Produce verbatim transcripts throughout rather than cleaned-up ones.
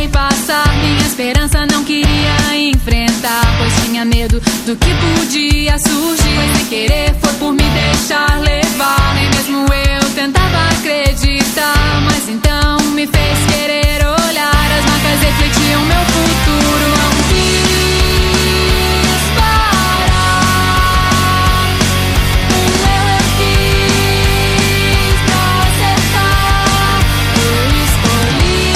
deixei passar. Minha esperança não queria enfrentar, pois tinha medo do que podia surgir. Mas sem querer foi por me deixar levar. Nem mesmo eu tentava acreditar, mas então me fez querer olhar. As marcas refletiam meu futuro. Não quis parar. Um eu eu fiz pra acertar. Eu escolhi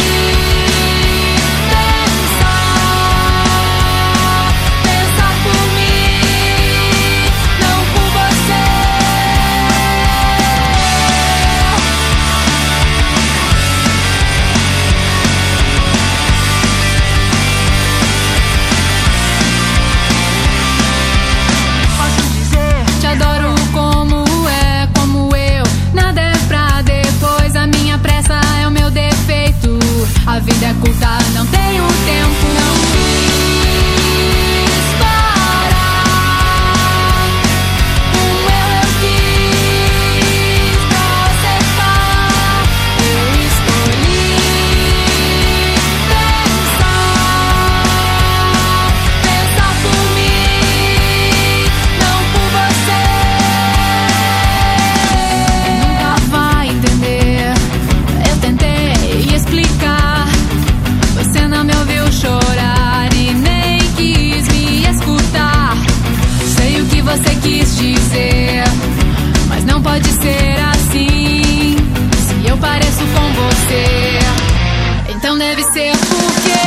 pensar, pensar por mim, não por você. Posso dizer, te adoro como é, como eu. Nada é pra depois, a minha pressa é o meu defeito. A vida é curta, não tenho tempo. Não quis parar. Um eu eu fiz pra acertar. Eu escolhi pensar, pensar por mim, não por você. Nunca vai entender. Eu tentei explicar, você não me ouviu chorar e nem quis me escutar. Sei o que você quis dizer, mas não pode ser assim. Se eu pareço com você, então deve ser porque